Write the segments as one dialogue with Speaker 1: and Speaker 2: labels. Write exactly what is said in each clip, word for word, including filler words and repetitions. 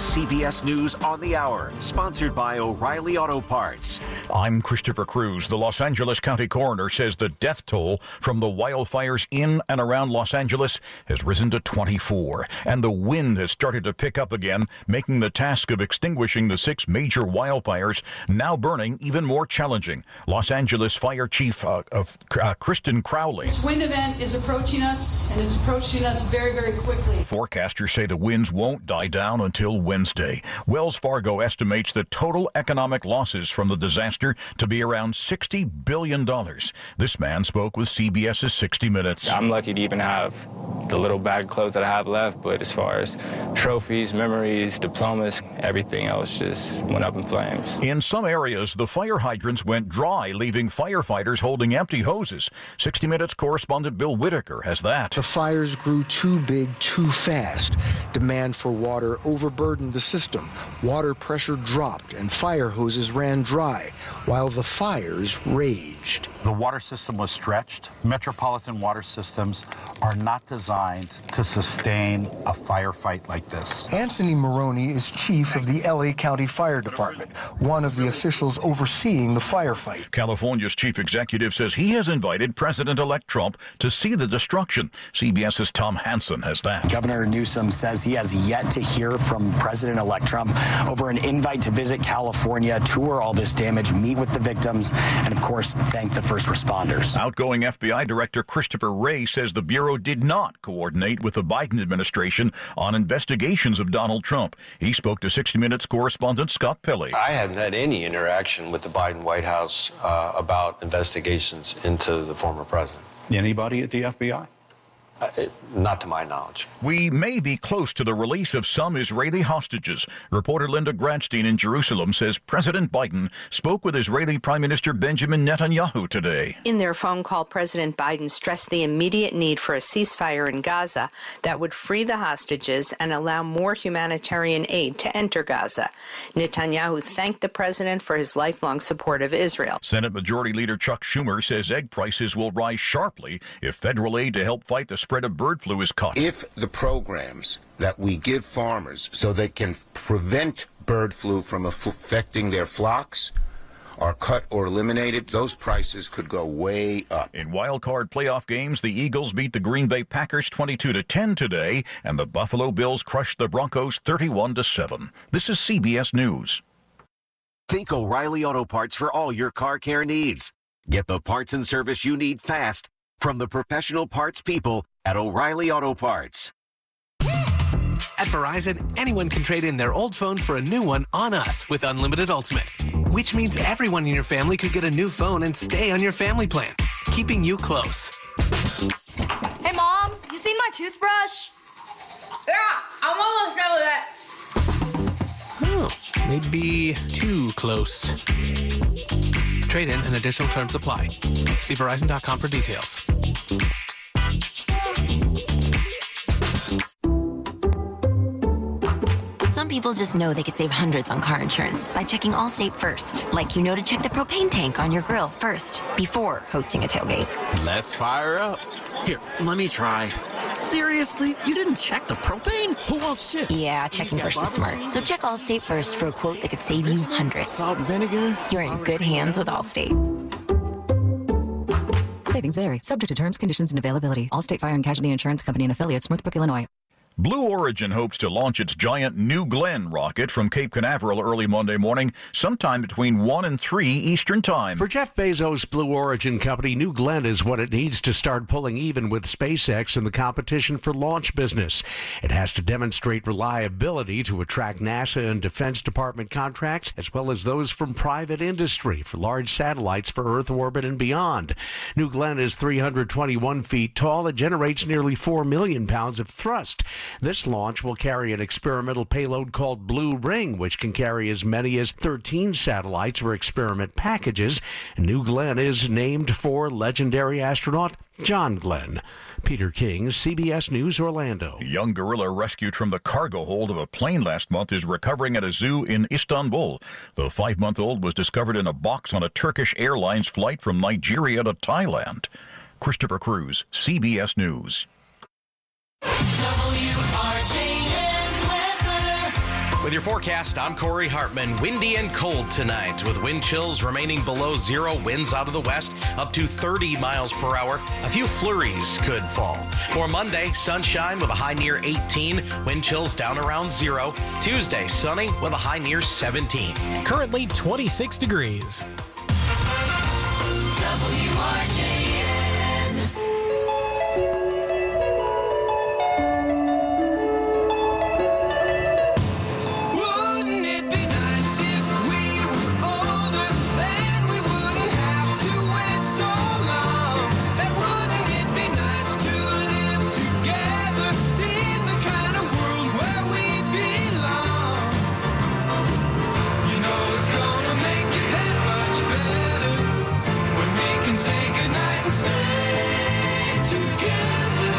Speaker 1: C B S News on the Hour, sponsored by O'Reilly Auto Parts.
Speaker 2: I'm Christopher Cruz. The Los Angeles County Coroner says the death toll from the wildfires in and around Los Angeles has risen to twenty-four, and the wind has started to pick up again, making the task of extinguishing the six major wildfires now burning even more challenging. Los Angeles Fire Chief uh, of uh, Kristen Crowley.
Speaker 3: This wind event is approaching us, and it's approaching us very, very quickly.
Speaker 2: Forecasters say the winds won't die down until Wednesday. Wells Fargo estimates the total economic losses from the disaster to be around sixty billion dollars. This man spoke with CBS's sixty minutes.
Speaker 4: I'm lucky to even have the little bag of clothes that I have left, but as far as trophies, memories, diplomas, everything else just went up in flames.
Speaker 2: In some areas, the fire hydrants went dry, leaving firefighters holding empty hoses. sixty minutes correspondent Bill Whitaker has that.
Speaker 5: The fires grew too big too fast. Demand for water overburdened the system. Water pressure dropped and fire hoses ran dry while the fires raged.
Speaker 6: The water system was stretched. Metropolitan water systems are not designed to sustain a firefight like this.
Speaker 5: Anthony Maroney is chief of the L A County Fire Department, one of the officials overseeing the firefight.
Speaker 2: California's chief executive says he has invited President-elect Trump to see the destruction. CBS's Tom Hansen has that.
Speaker 7: Governor Newsom says he has yet to hear from President-elect Trump over an invite to visit California, tour all this damage, meet with the victims, and of course, thank the first responders.
Speaker 2: Outgoing F B I Director Christopher Wray says the Bureau did not coordinate with the Biden administration on investigations of Donald Trump. He spoke to sixty minutes correspondent Scott Pelley.
Speaker 8: I haven't had any interaction with the Biden White House uh, about investigations into the former president.
Speaker 6: Anybody at the F B I?
Speaker 8: Uh, it, not to my knowledge.
Speaker 2: We may be close to the release of some Israeli hostages. Reporter Linda Gradstein in Jerusalem says President Biden spoke with Israeli Prime Minister Benjamin Netanyahu today.
Speaker 9: In their phone call, President Biden stressed the immediate need for a ceasefire in Gaza that would free the hostages and allow more humanitarian aid to enter Gaza. Netanyahu thanked the president for his lifelong support of Israel.
Speaker 2: Senate Majority Leader Chuck Schumer says egg prices will rise sharply if federal aid to help fight the spread of bird flu is cut.
Speaker 10: If the programs that we give farmers so they can prevent bird flu from affecting their flocks are cut or eliminated, those prices could go way up.
Speaker 2: In wild card playoff games, the Eagles beat the Green Bay Packers twenty-two to ten today, and the Buffalo Bills crushed the Broncos thirty-one to seven. This is C B S News.
Speaker 1: Think O'Reilly Auto Parts for all your car care needs. Get the parts and service you need fast from the professional parts people at O'Reilly Auto Parts.
Speaker 11: At Verizon, anyone can trade in their old phone for a new one on us with Unlimited Ultimate, which means everyone in your family could get a new phone and stay on your family plan, keeping you close.
Speaker 12: Hey, Mom, you seen my toothbrush? Yeah, I'm almost done with it.
Speaker 11: Oh, maybe too close. Trade in and additional terms apply. See Verizon dot com for details.
Speaker 13: Some people just know they could save hundreds on car insurance by checking Allstate first. Like you know to check the propane tank on your grill first before hosting a tailgate.
Speaker 14: Let's fire up. Here, let me try. Seriously? You didn't check the propane? Who wants chips?
Speaker 13: Yeah, checking first is smart. So check Allstate first for a quote that could save you hundreds.
Speaker 14: Salt and vinegar?
Speaker 13: You're in good hands with Allstate.
Speaker 15: Savings vary. Subject to terms, conditions, and availability. Allstate Fire and Casualty Insurance Company and Affiliates, Northbrook, Illinois.
Speaker 2: Blue Origin hopes to launch its giant New Glenn rocket from Cape Canaveral early Monday morning, sometime between one and three Eastern Time.
Speaker 16: For Jeff Bezos' Blue Origin company, New Glenn is what it needs to start pulling even with SpaceX in the competition for launch business. It has to demonstrate reliability to attract NASA and Defense Department contracts, as well as those from private industry for large satellites for Earth orbit and beyond. New Glenn is three hundred twenty-one feet tall. It generates nearly four million pounds of thrust. This launch will carry an experimental payload called Blue Ring, which can carry as many as thirteen satellites or experiment packages. New Glenn is named for legendary astronaut John Glenn. Peter King, C B S News, Orlando.
Speaker 2: A young gorilla rescued from the cargo hold of a plane last month is recovering at a zoo in Istanbul. The five-month-old was discovered in a box on a Turkish Airlines flight from Nigeria to Thailand. Christopher Cruz, C B S News.
Speaker 17: W R J N weather. With your forecast, I'm Corey Hartman. Windy and cold tonight with wind chills remaining below zero. Winds out of the west up to thirty miles per hour. A few flurries could fall. For Monday, sunshine with a high near eighteen. Wind chills down around zero. Tuesday, sunny with a high near seventeen.
Speaker 18: Currently twenty-six degrees.
Speaker 19: W R J N.
Speaker 20: Wouldn't it be nice if we were older, then we wouldn't have to wait so long? And wouldn't it be nice to live together in the kind of world where we belong? You know it's gonna make it that much better when we can say goodnight and stay together.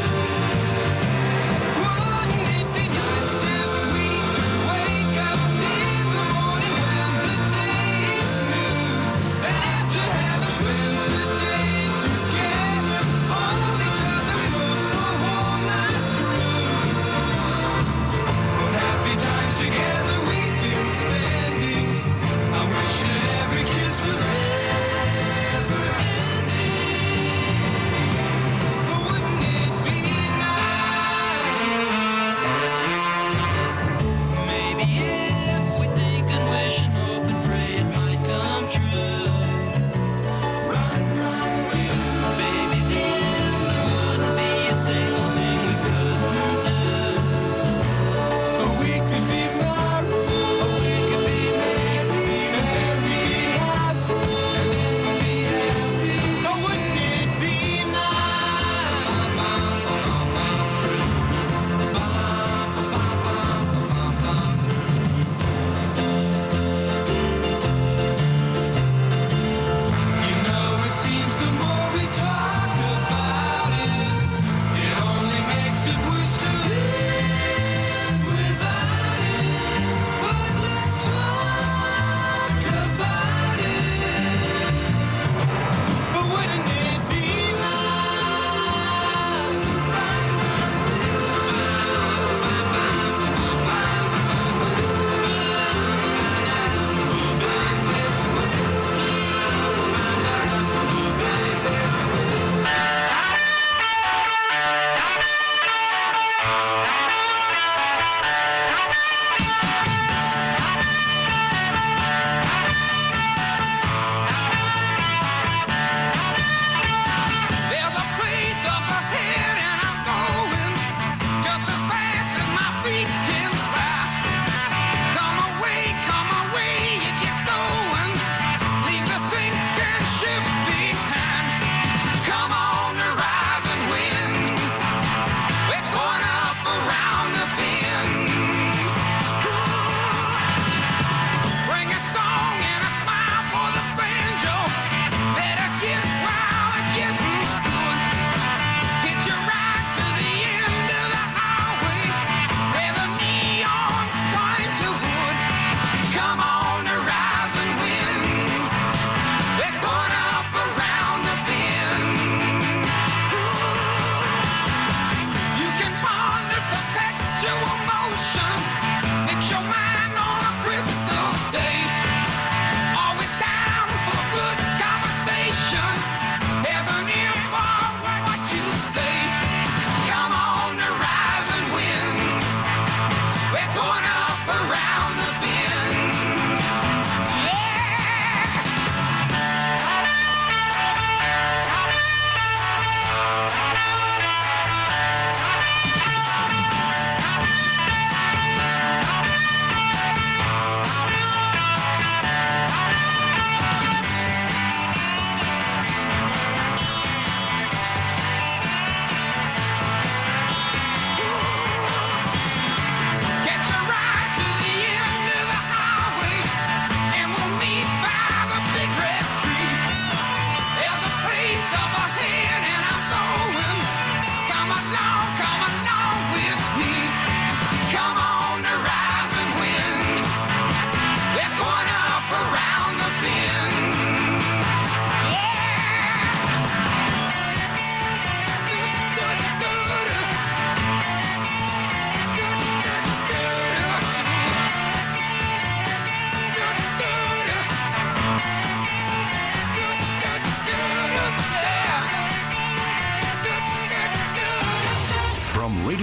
Speaker 20: Wouldn't it be nice if we could wake up in the morning when the day is new, and after having spent the day together, hold each other close the whole night through? What happy times together we've been spending. I wish that every kiss was never ending. But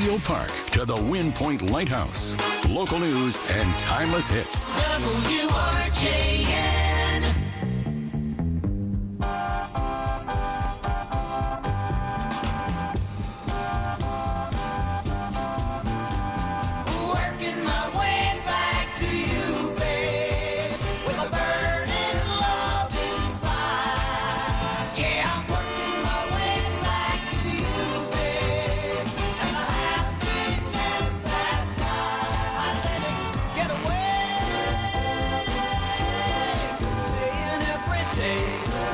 Speaker 21: Studio Park to the Wind Point Lighthouse. Local news and timeless hits.
Speaker 19: W R J N. Working my way back to you, babe, with a burning love inside. Yeah, I'm working my way back to you, babe, and the happiness that I let it get away, playing every day.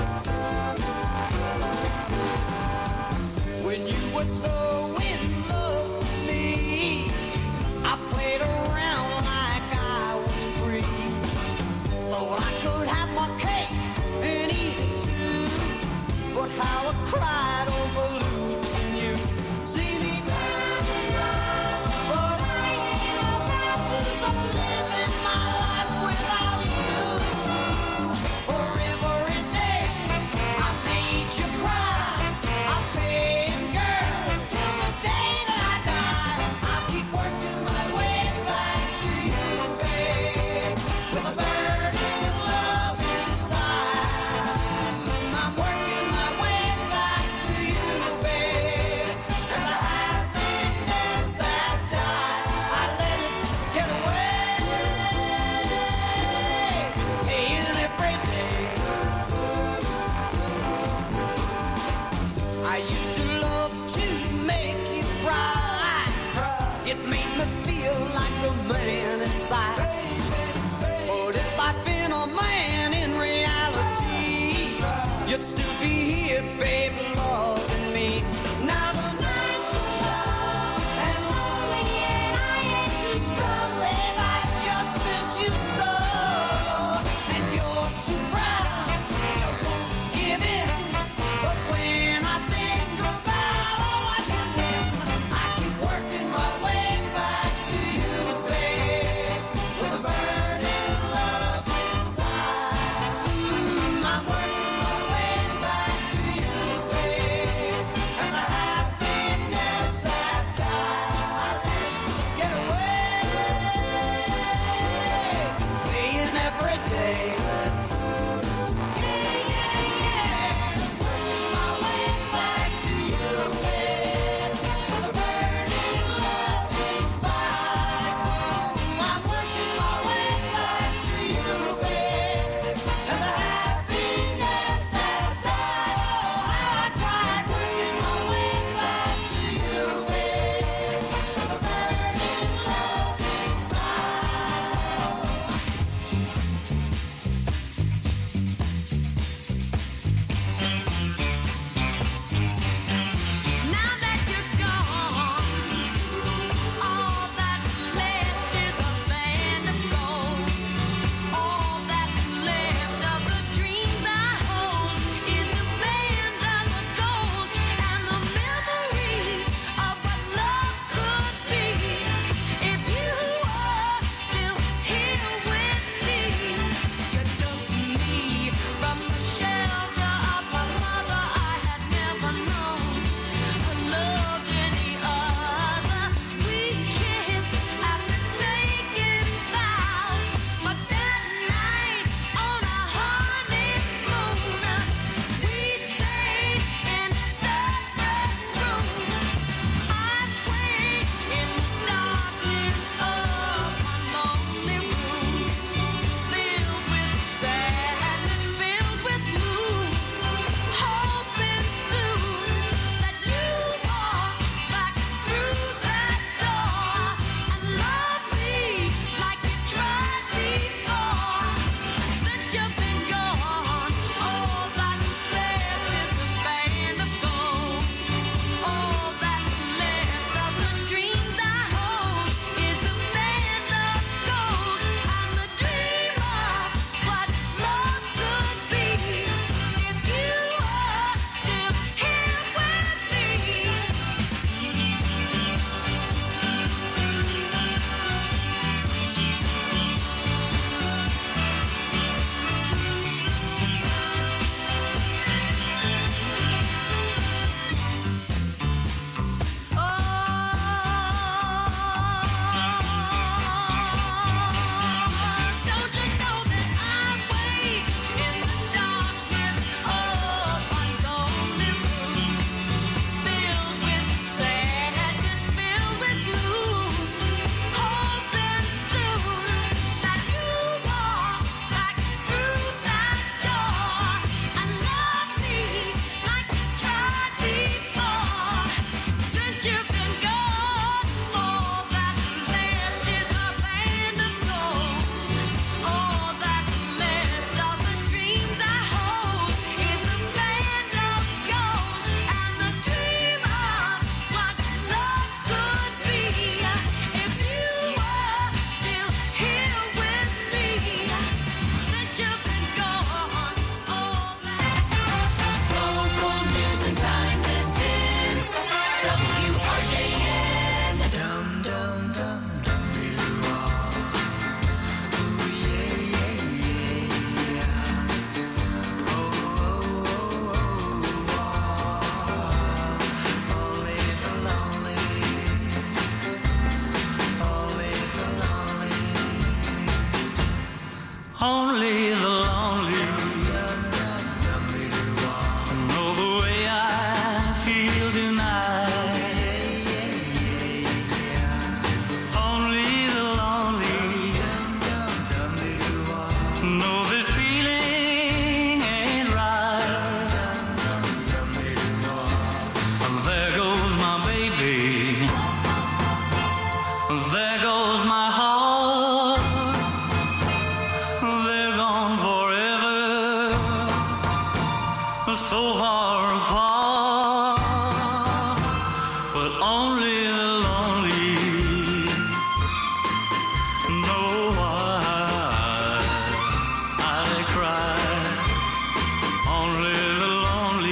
Speaker 19: When you were so in love with me, I played around like I was free. Thought I could have my cake and eat it too. But how I cried over losing you. See me down and down, but I ain't about to go living my life without you. For every day I made you cry, I paid girl till the day that I die. I'll keep working my way back to you, babe, with a burning love inside. I'm working my way back to you, babe, and the happiness that died, I let it get away, paying every day. I used to love to make you cry. It made me feel like a man inside. But if I'd been a man in reality, you'd still be here, babe, loving me. Now the nights are long and lonely, and I ain't too strong, babe. I just miss you so. And you're too proud, you won't give in. But when I think about all I can win, I keep working my way back to you, babe.
Speaker 20: but only the lonely know why I cry. Only the lonely.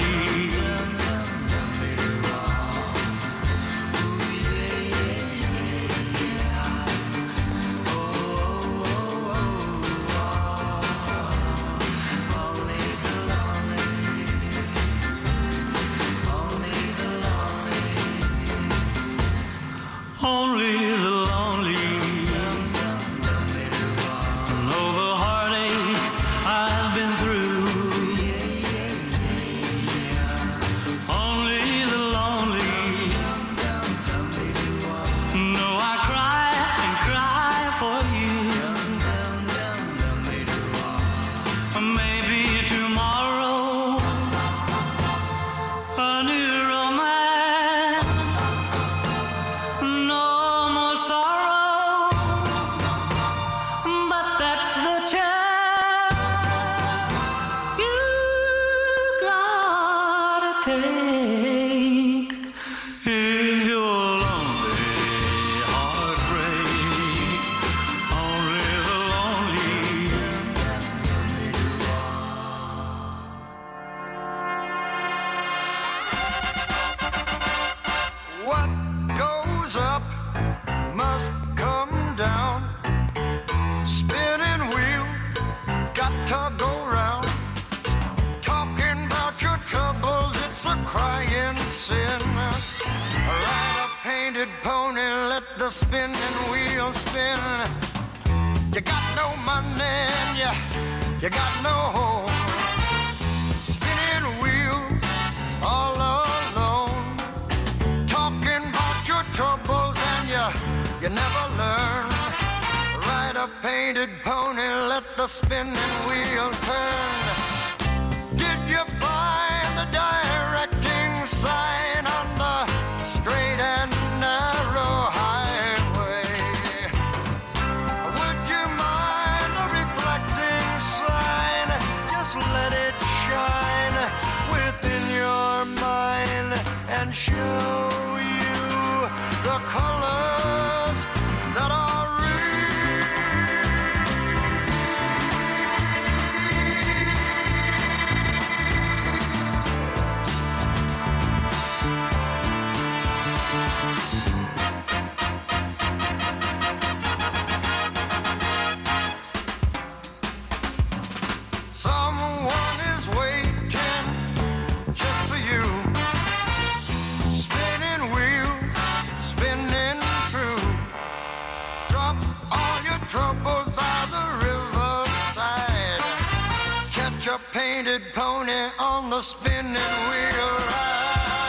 Speaker 20: Only the lonely know the heartaches I've been through. Only the lonely know I cry and cry for you. Maybe tomorrow a new romance. No more sorrow, but that's the chance you gotta take. If you're lonely, heartbreak, only the lonely.
Speaker 19: What goes up must come down. Spinning wheel, got to go round. Talking about your troubles, it's a crying sin. Ride a painted pony, let the spinning wheel spin. You got no money and you, you got no home. Spinning wheel, all alone. Talking about your troubles and you, you never learn. Ride a painted pony, let the spinning wheel turn. Did you find the directing sign on the straight and narrow highway? Would you mind a reflecting sign? Just let it shine within your mind and show you the colors that are someone is waiting just for you. Spinning wheel, spinning true. Drop all your troubles by the riverside. Catch a painted pony on the spinning wheel ride.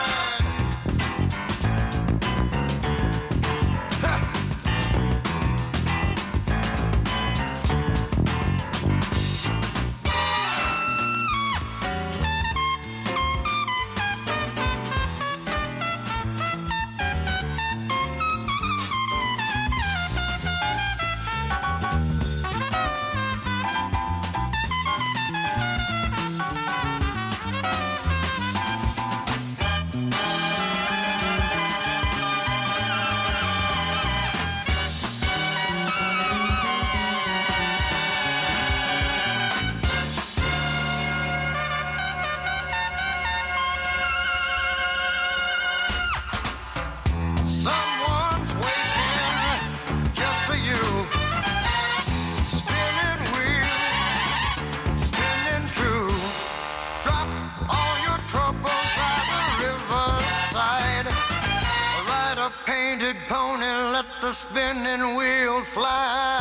Speaker 19: Someone's waiting just for you. Spinning wheel, spinning true. Drop all your troubles by the riverside. Ride a painted pony, let the spinning wheel fly.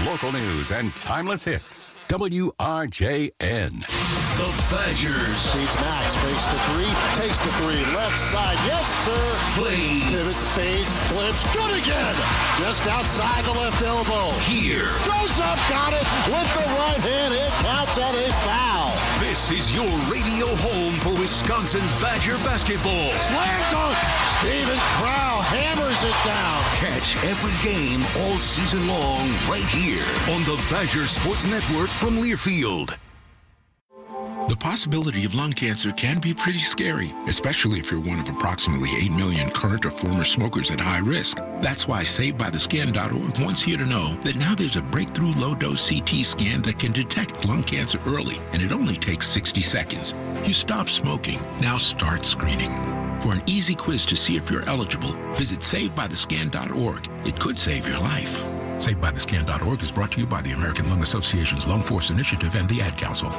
Speaker 21: Local news and timeless hits. W R J N.
Speaker 3: The Badgers.
Speaker 22: Seeds Max, fakes the three, takes the three, left side, yes sir.
Speaker 3: Play.
Speaker 22: Pivots, fades, flips, good again. Just outside the left elbow.
Speaker 3: Here.
Speaker 22: Goes up, got it with the right hand. It counts at a foul.
Speaker 3: This is your radio home for Wisconsin Badger basketball.
Speaker 22: Slam dunk. Steven Crowl hammers it down.
Speaker 3: Catch every game all season long right here on the Badger Sports Network from Learfield.
Speaker 23: The possibility of lung cancer can be pretty scary, especially if you're one of approximately eight million current or former smokers at high risk. That's why Saved By The Scan dot org wants you to know that now there's a breakthrough low-dose C T scan that can detect lung cancer early, and it only takes sixty seconds. You stop smoking, now start screening. For an easy quiz to see if you're eligible, visit Saved By The Scan dot org. It could save your life. Saved By The Scan dot org is brought to you by the American Lung Association's Lung Force Initiative and the Ad Council.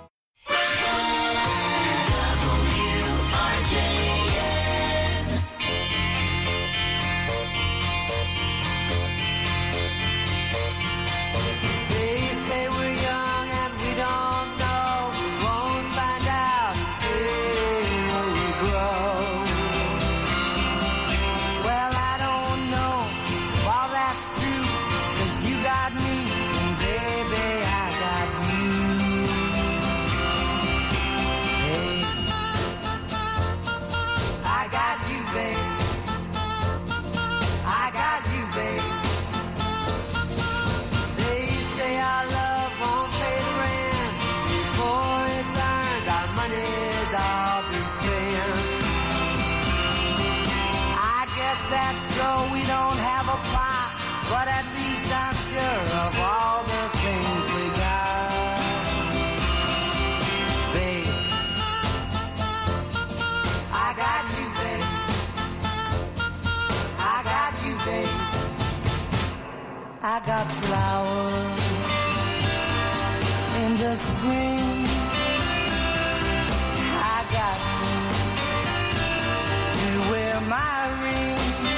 Speaker 19: That's so we don't have a plot, but at least I'm sure of all the things we got. Babe, I got you, babe. I got you, babe. I got flowers in the spring. I got you to wear my ring.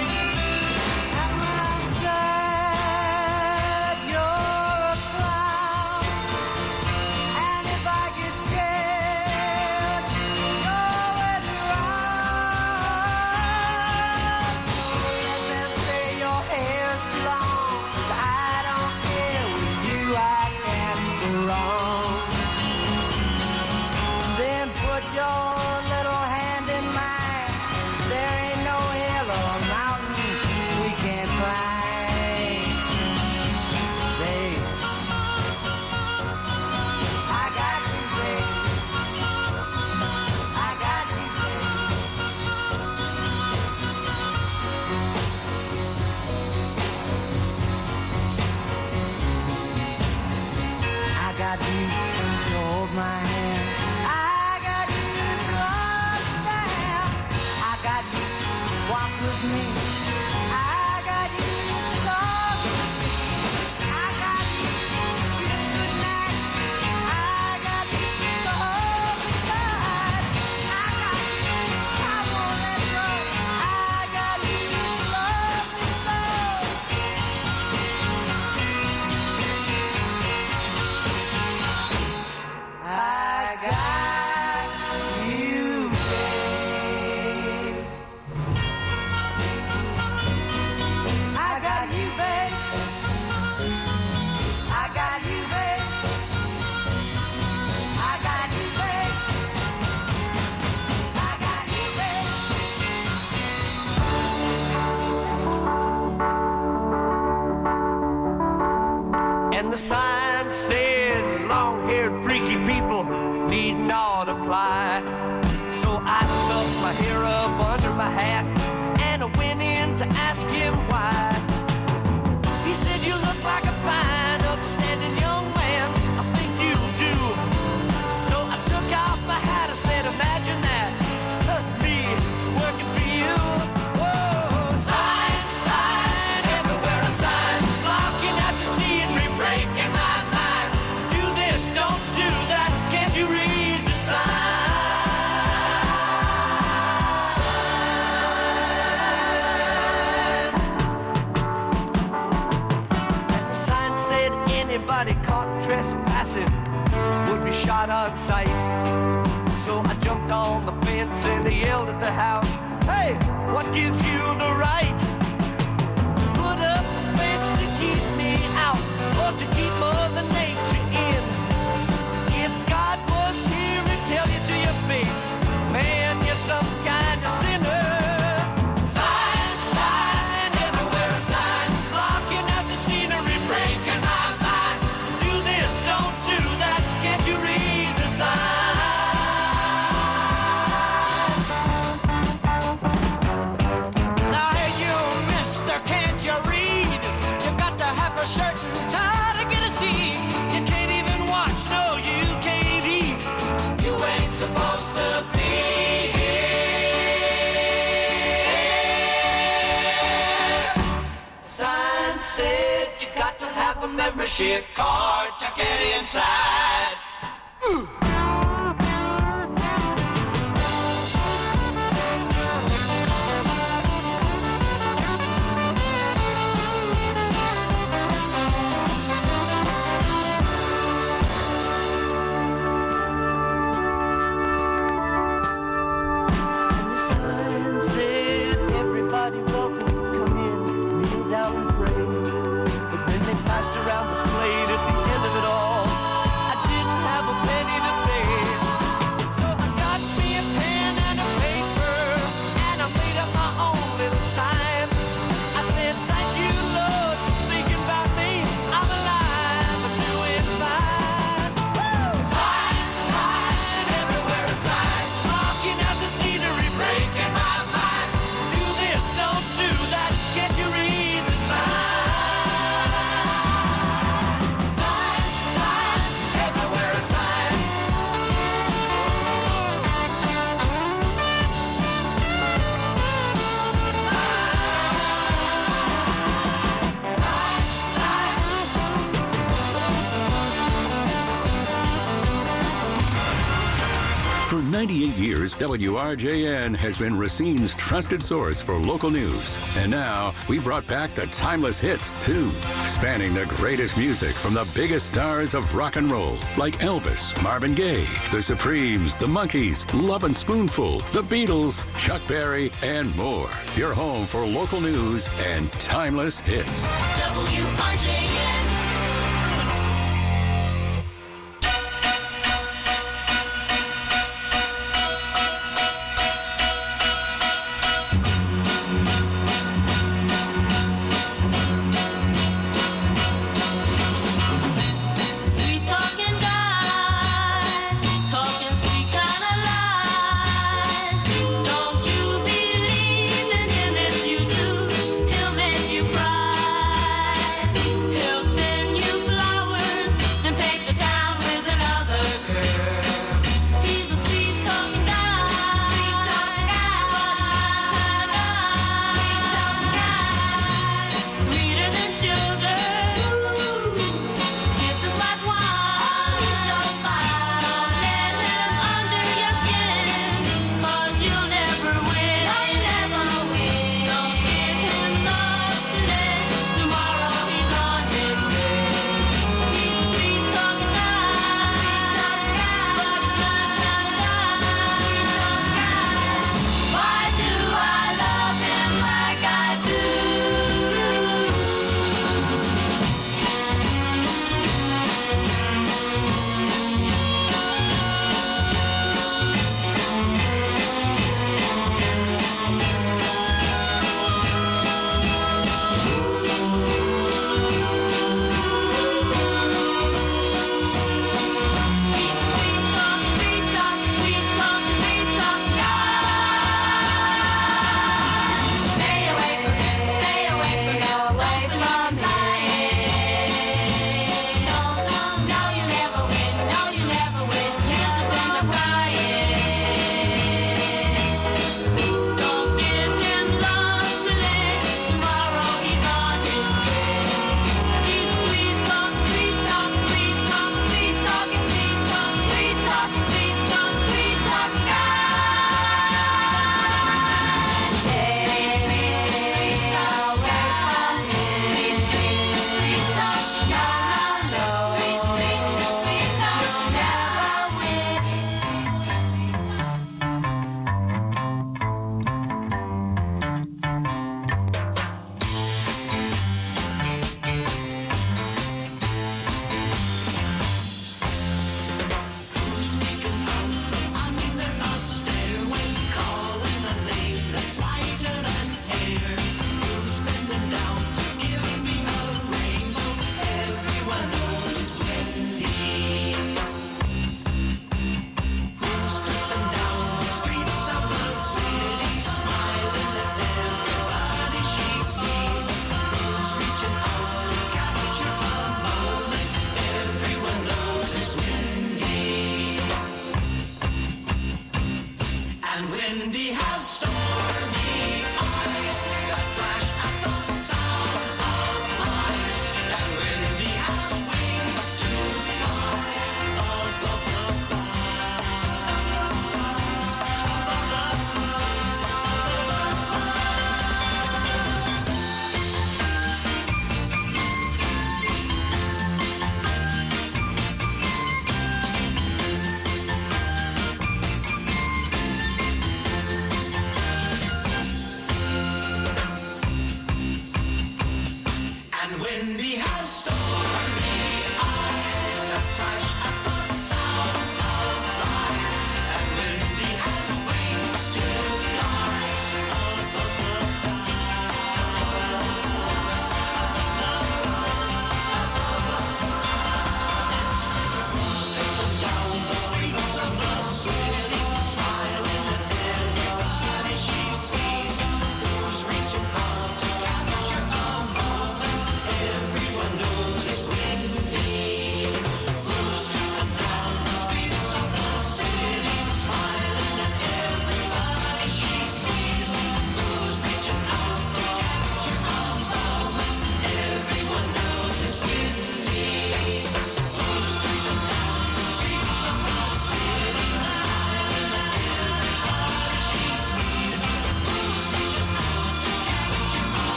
Speaker 19: And the sign said, long-haired freaky people need not apply. So I tucked my hair up under my hat and I went in to ask him why. He said, you look like a fine, upstanding young man. I think you do. So I took off my hat and said, imagine that, me working for you. Whoa, sign, sign, everywhere a sign, blocking out the scenery, breaking my shot on sight. So I jumped on the fence and I yelled at the house, hey, what gives you the right to put up a fence to keep me out or to keep Mother Nature in? If God was here, he'd tell you to your face, man, you're some kind of sinner. Sign, sign, everywhere a sign, blocking out the scenery, breaking my mind. Do this, don't do that, can't you read the sign? Now hey you, mister, can't you read? You got to have a shirt and tie to get a seat. You can't even watch, no, you can't eat. You ain't supposed to be here. Sign said you got to have a membership card to get inside. Ooh. And the sign said, everybody welcome, come in, kneel down and pray. But when they passed around the plate at the end of it all, I didn't have a penny to pay. So I got me a pen and a paper, and I made up my own little sign. I said, thank you, Lord, for thinking about me. I'm alive, I'm doing fine. Woo! Sign, sign, everywhere a sign, blocking out the scenery, breaking my mind. Do this, don't do that, can't you read the sign? Sign, sign, everywhere a sign.
Speaker 21: For ninety-eight years, W R J N has been Racine's trusted source for local news. And now, we brought back the timeless hits, too, spanning the greatest music from the biggest stars of rock and roll, like Elvis, Marvin Gaye, The Supremes, The Monkees, Love and Spoonful, The Beatles, Chuck Berry, and more. Your home for local news and timeless hits.
Speaker 19: W R J N.
Speaker 20: Sweet talking guy, talking sweet kind of lies. Don't you believe in him? If you do, he'll make you cry. He'll say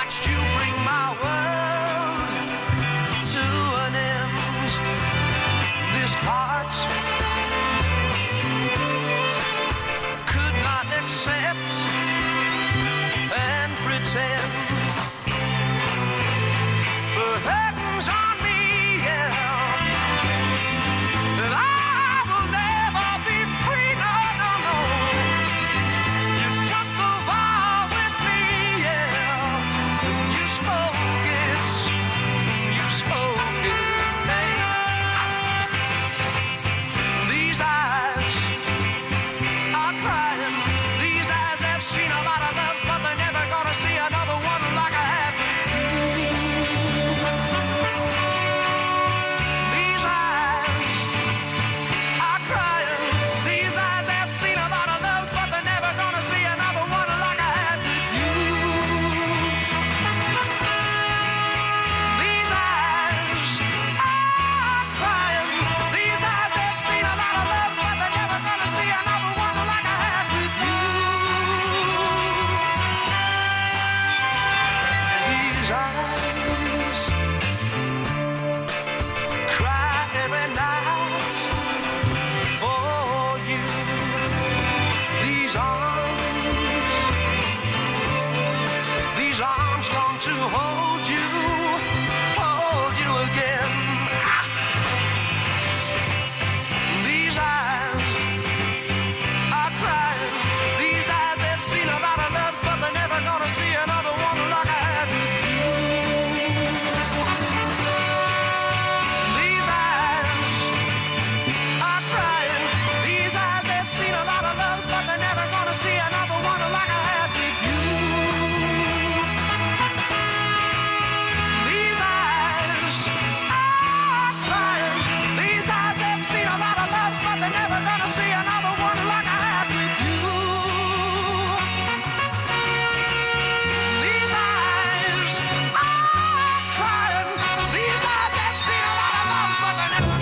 Speaker 20: watched you bring my world to an end. This heart could not accept and pretend. The curtains on me, yeah, that I will never be free, no, no, no. You took the vow with me, yeah, you spoke it, you spoke it, hey. These eyes are crying, these eyes have seen a lot of love, but they're never gonna see another one like I have with you. These eyes are crying, these eyes have seen a lot of love, but they're never gonna see another one like I had with you. These eyes are crying, these eyes have seen a lot of love, but they're never gonna see another one like I had with you. These eyes cry every night for you. These arms, these arms long to hold you, hold you again. These eyes are crying, these eyes have seen a lot of loves, but they're never gonna see another one like I had with you. These eyes are crying, these eyes have seen a lot of loves, but they're never gonna see another one like I had with you. These eyes are crying, these eyes have seen a lot of loves, but they're never gonna see another one like I had with you. These eyes are crying, these eyes have seen a lot of love, but they're never.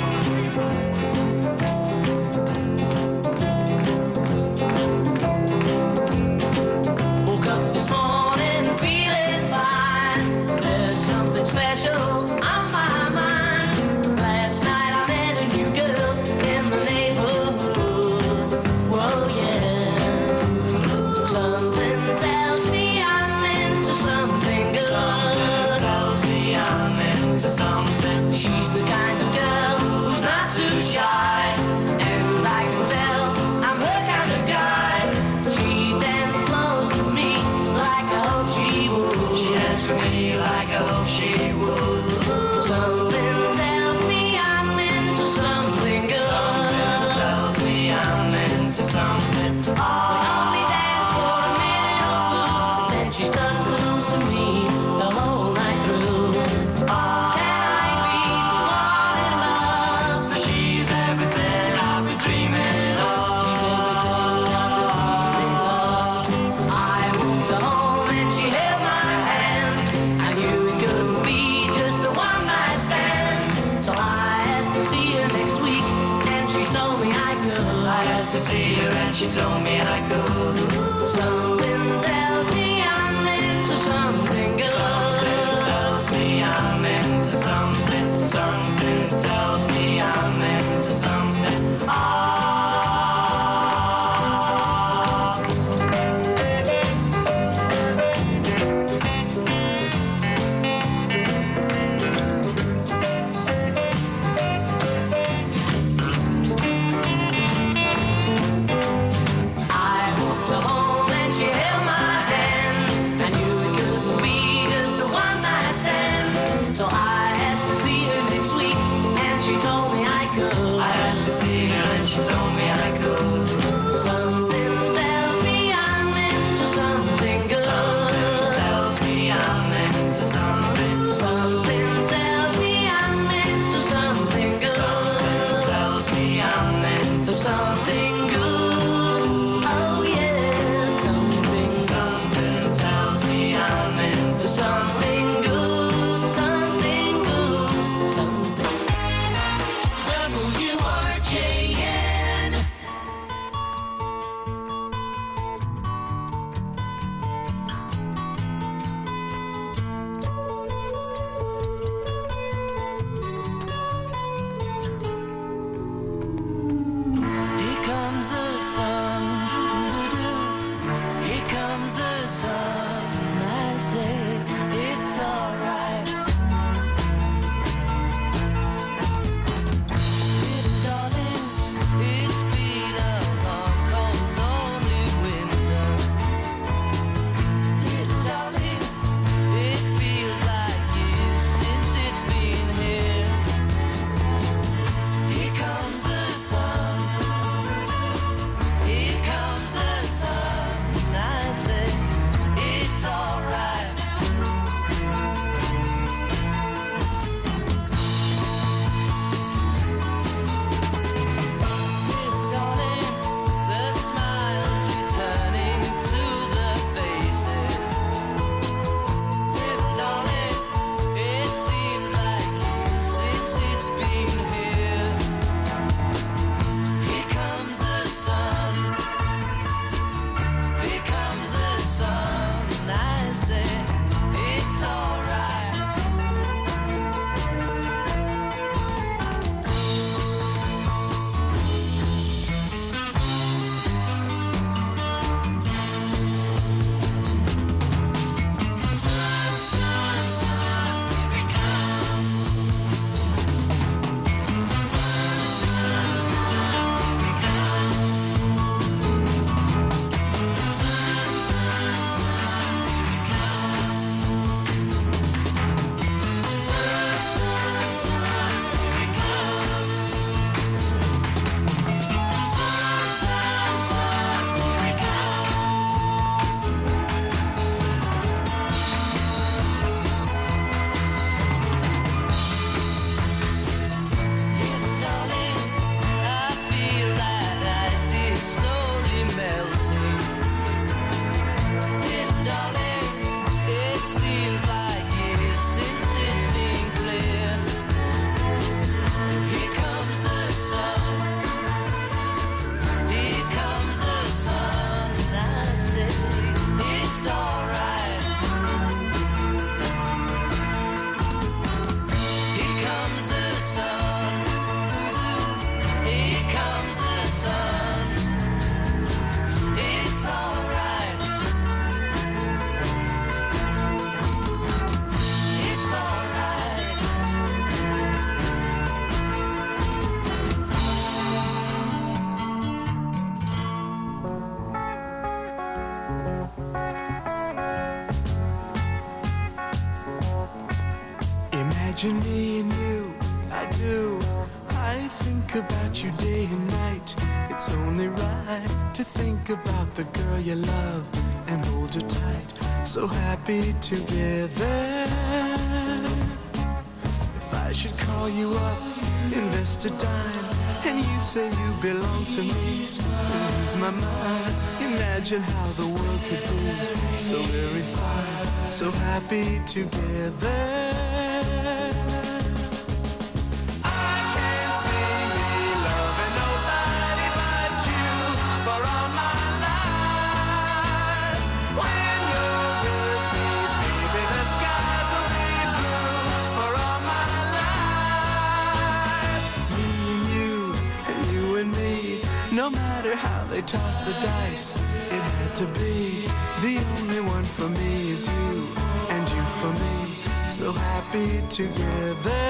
Speaker 19: Woke up this morning feeling fine. There's something special on my mind. Last night I met a new girl in the neighborhood. Whoa, yeah. Something tells me I'm into something good. Something tells me I'm into something. She's the kind of girl who's not too shy, and I can tell I'm her kind of guy. She danced close to me like I hope she would. She danced with me like I hope she would. Something tells me I'm into something good. Something tells me I'm into something. We only danced for a minute or two, and then she stuck close to me the whole night through. Can I be the one in love? For she's everything I've been dreaming of. She's everything I've been dreaming of. I moved her home and she held my hand. I knew it couldn't be just a one night stand. So I asked to see her next week, and she told me I could. I asked to see her and she told me I could. Something tells me I'm into something good. Something tells me I'm into something. Something tells me I'm into something. Ah. I walked her home and she held my hand. I knew it couldn't be just a one night stand. So I asked to see her next week, and she told me I could. I asked to see her and she told me I could. Something tells me I'm into something good. Something tells me I'm into something. Something tells me I'm into something good. Something tells me I'm into something good. Oh yeah, something. Something tells me I'm into something good. Something good. Something. W R J N.
Speaker 4: Imagine me and you, I do. I think about you day and night. It's only right to think about the girl you love and hold her tight. So happy together. If I should call you up, invest a dime, and you say you belong to me, lose my mind. Imagine how the world could be so very fine, so happy together. No matter how they toss the dice, it had to be. The only one for me is you, and you for me, so happy together.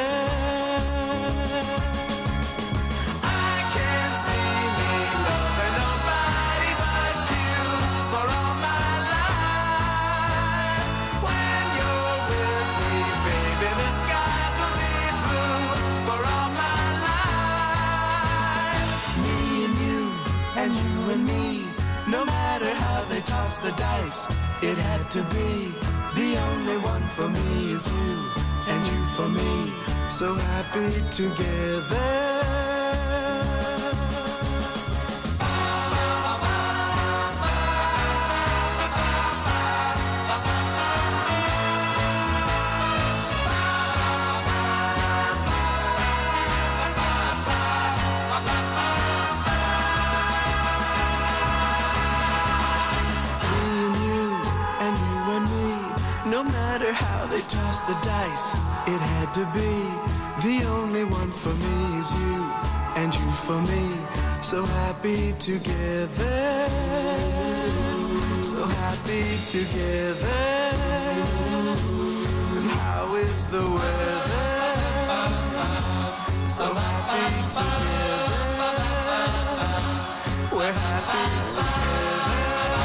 Speaker 4: I can't see me loving nobody but you for all my life. When you're with me, baby, the skies will be blue for all my life. Me and you, and you and me, no matter how they toss the dice, it had to be. The only one for me is you, and you for me, so happy together. No matter how they toss the dice, it had to be. The only one for me is you, and you for me, so happy together. So happy together. And how is the weather? So happy together. We're happy together.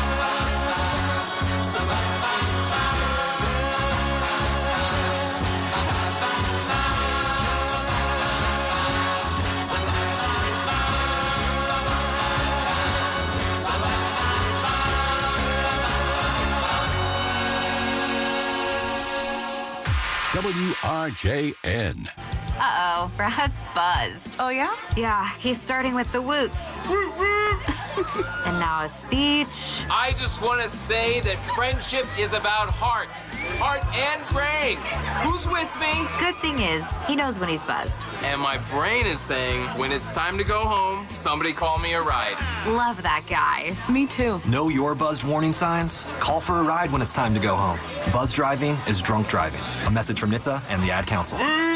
Speaker 4: So happy together.
Speaker 21: W R J N.
Speaker 5: Uh-oh, Brad's buzzed.
Speaker 12: Oh, yeah?
Speaker 5: Yeah, he's starting with the woots. And now a speech.
Speaker 7: I just want to say that friendship is about heart. Heart and brain. Who's with me?
Speaker 5: Good thing is, he knows when he's buzzed.
Speaker 7: And my brain is saying, when it's time to go home, somebody call me a ride.
Speaker 5: Love that guy.
Speaker 12: Me too.
Speaker 24: Know your buzzed warning signs? Call for a ride when it's time to go home. Buzz driving is drunk driving. A message from N H T S A and the Ad Council.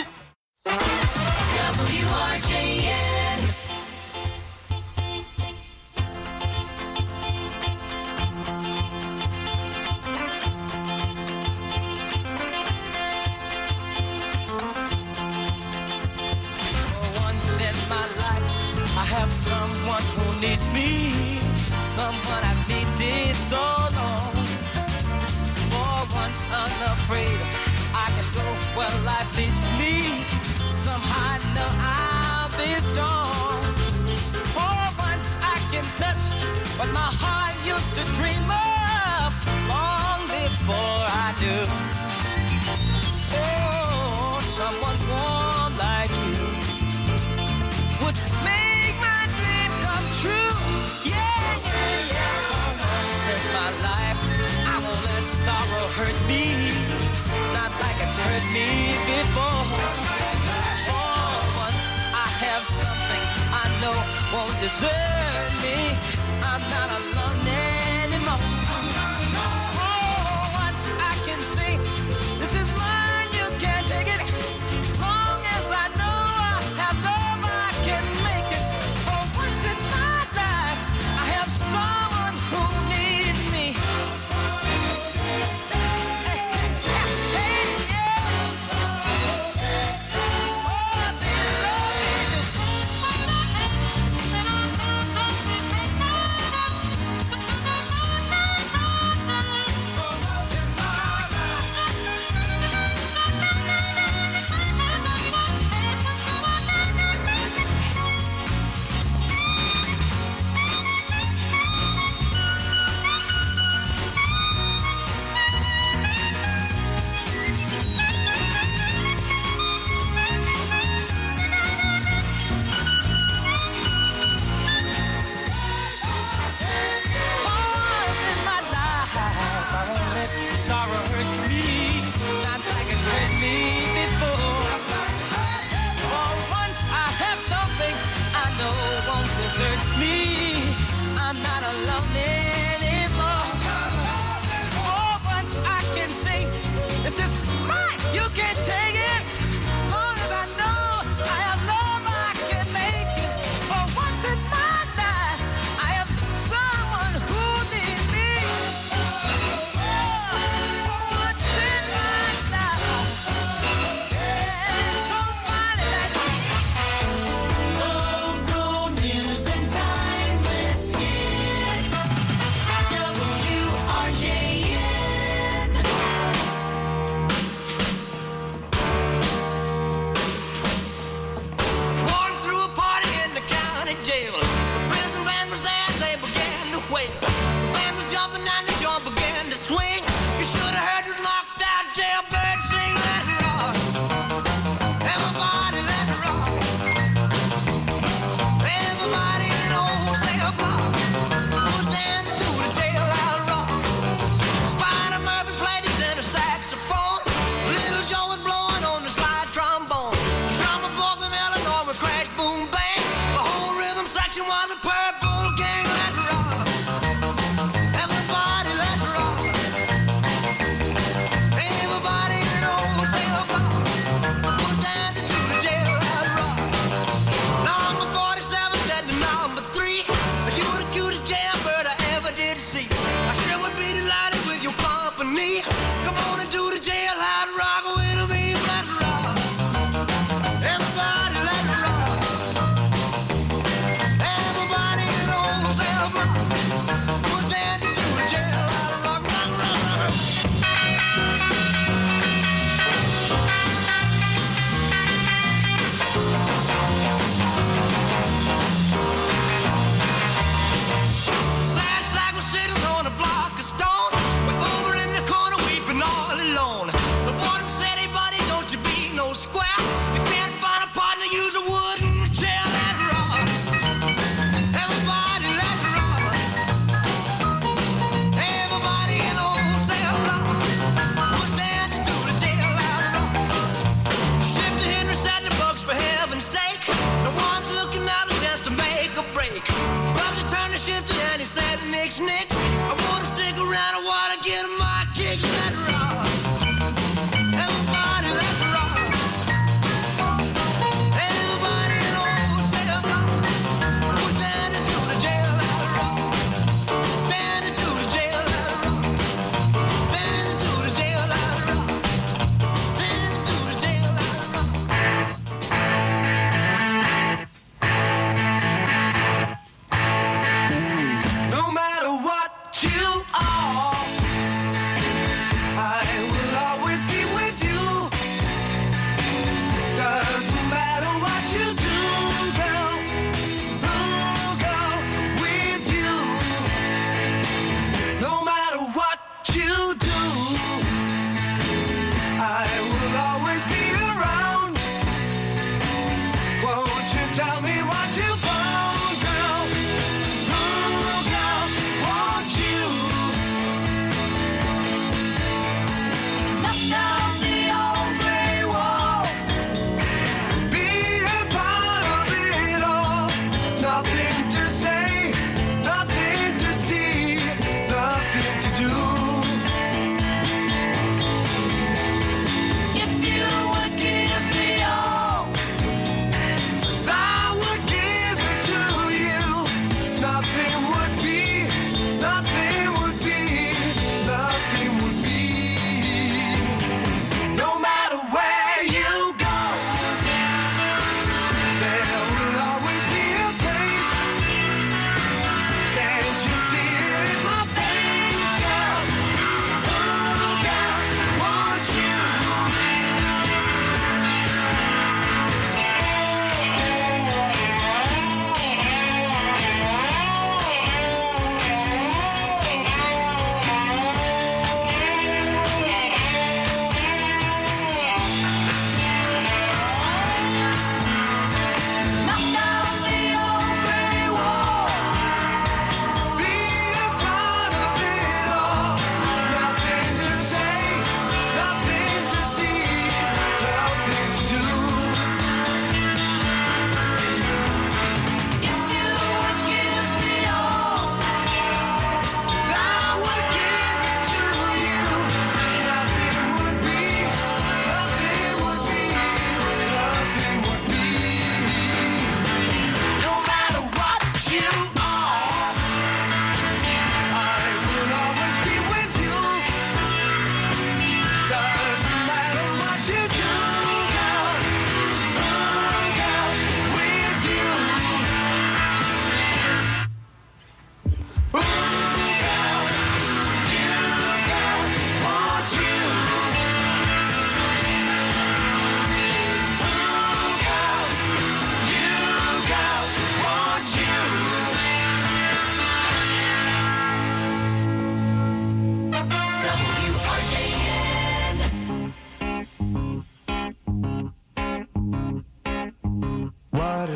Speaker 19: W R J N.
Speaker 25: Once in my life, I have someone who needs me, someone I've needed so long. For once unafraid, I can go where life leads me. Somehow I know I'll be strong. For once I can touch what my heart used to dream of long before I do. Oh, someone warm like you would make my dream come true. Yeah, yeah, yeah. For once in my life, I won't let sorrow hurt me, not like it's hurt me before. Have something I know won't desert me. I'm not alone anymore. Oh, once I can see this is mine, you can't take it. Long as I know I have love, I can make it. For once in my life, I have someone who needs me. Hey, hey, hey, yeah. Oh, dear Lord.
Speaker 19: Should have heard this knocked out jailbird sing, let it rock. Everybody let it rock. Everybody in the wholesale block was dancing to the jailhouse rock. Spider Murphy played his tenor saxophone. Little Joe was blowing on the slide trombone. The drummer boy from Illinois would crash, boom, bang. The whole rhythm section was a purple gang. Let's rock. Everybody, let's rock. Everybody in the wholesale block was dancing to the jailhouse rock. Number forty-seven said to number three, you the cutest jailbird I ever did see. I sure would be delighted with your company. Come on and do the jailhouse rock with me. Let's rock. Everybody, let's rock. Everybody in the wholesale block was dancing to the jailhouse rock. Rock, rock, rock. Sad sack was sitting on a block of stone. We're over in the corner weeping all alone. The warden said, hey buddy, don't you be no square. You can't find a partner, use a wooden chair. Let's rock. Everybody, let's rock. Everybody in the wholesale block was dancing to the jailhouse rock. Shifter Henry said the bugs for heaven's sake. No one's looking out a chance to make a break. Bugsy turned to Shifter and he said, Nix, Nix, I wanna stick around, I wanna get my kicks. Let's rock. Everybody, let's rock. Everybody in the wholesale block was dancing to the jailhouse rock. Dancing to the jailhouse rock. Dancing to the jailhouse rock. Dancing to the jailhouse rock.
Speaker 4: No matter what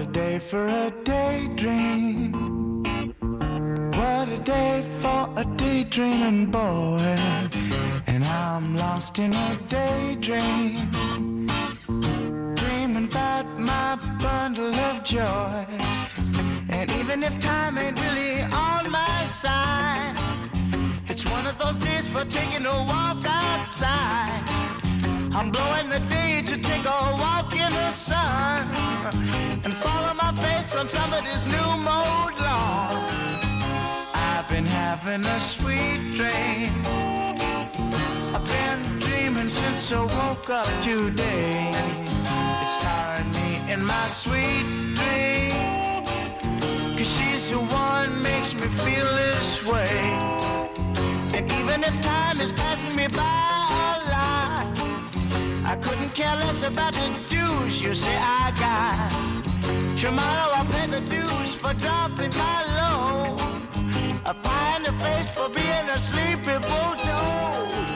Speaker 4: day for a daydream. What a day for a daydreaming boy. And I'm lost in a daydream, dreaming about my bundle of joy. And even if time ain't really on my side, it's one of those days for taking a walk outside. I'm blowing the day to take a walk in the sun and follow my face on somebody's new mode lawn. I've been having a sweet dream. I've been dreaming since I woke up today. It's tiring me in my sweet dream, 'cause she's the one makes me feel this way. And even if time is passing me by a lot, I couldn't care less about the dues you say I got. Tomorrow I'll pay the dues for dropping my load, a pie in the face for being a sleepy bulldog.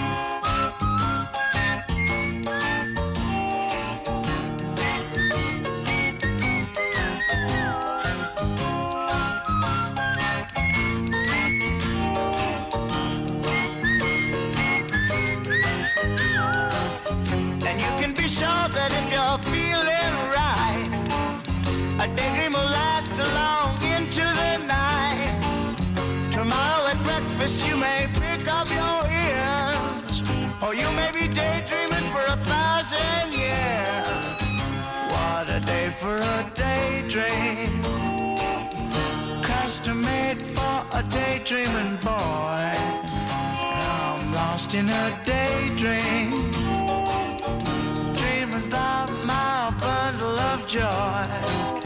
Speaker 4: And you can be sure that if you're feeling right, a daydream will last along into the night. Tomorrow at breakfast you may pick up your ears, or you may be daydreaming for a thousand years. What a day for a daydream, custom made for a daydreaming boy. I'm lost in a daydream, dreaming about my bundle of joy.